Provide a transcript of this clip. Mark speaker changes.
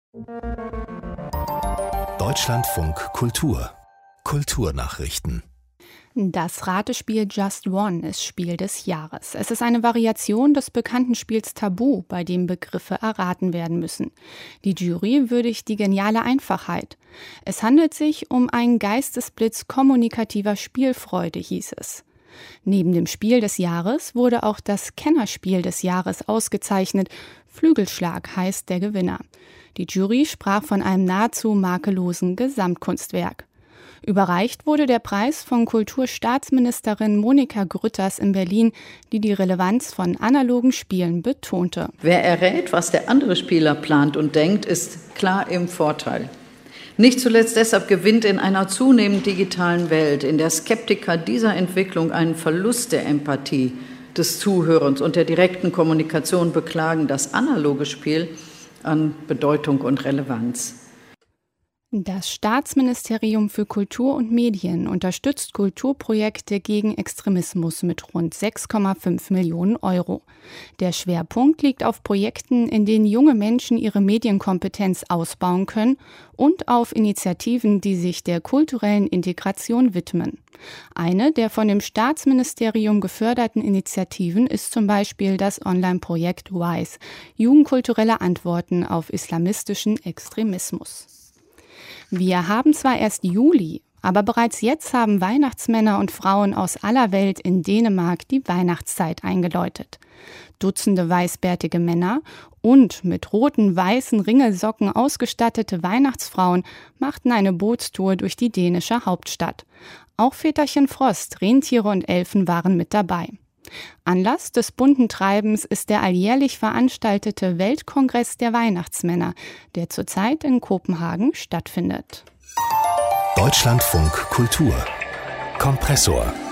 Speaker 1: Deutschlandfunk Kultur. Kulturnachrichten.
Speaker 2: Das Ratespiel Just One ist Spiel des Jahres. Es ist eine Variation des bekannten Spiels Tabu, bei dem Begriffe erraten werden müssen. Die Jury würdigt die geniale Einfachheit. Es handelt sich um einen Geistesblitz kommunikativer Spielfreude, hieß es. Neben dem Spiel des Jahres wurde auch das Kennerspiel des Jahres ausgezeichnet. Flügelschlag heißt der Gewinner. Die Jury sprach von einem nahezu makellosen Gesamtkunstwerk. Überreicht wurde der Preis von Kulturstaatsministerin Monika Grütters in Berlin, die die Relevanz von analogen Spielen betonte.
Speaker 3: Wer errät, was der andere Spieler plant und denkt, ist klar im Vorteil. Nicht zuletzt deshalb gewinnt in einer zunehmend digitalen Welt, in der Skeptiker dieser Entwicklung einen Verlust der Empathie, des Zuhörens und der direkten Kommunikation beklagen, das analoge Spiel an Bedeutung und Relevanz.
Speaker 2: Das Staatsministerium für Kultur und Medien unterstützt Kulturprojekte gegen Extremismus mit rund 6,5 Millionen Euro. Der Schwerpunkt liegt auf Projekten, in denen junge Menschen ihre Medienkompetenz ausbauen können und auf Initiativen, die sich der kulturellen Integration widmen. Eine der von dem Staatsministerium geförderten Initiativen ist zum Beispiel das Online-Projekt WISE, jugendkulturelle Antworten auf islamistischen Extremismus. Wir haben zwar erst Juli, aber bereits jetzt haben Weihnachtsmänner und Frauen aus aller Welt in Dänemark die Weihnachtszeit eingeläutet. Dutzende weißbärtige Männer und mit roten, weißen Ringelsocken ausgestattete Weihnachtsfrauen machten eine Bootstour durch die dänische Hauptstadt. Auch Väterchen Frost, Rentiere und Elfen waren mit dabei. Anlass des bunten Treibens ist der alljährlich veranstaltete Weltkongress der Weihnachtsmänner, der zurzeit in Kopenhagen stattfindet.
Speaker 1: Deutschlandfunk Kultur. Kompressor.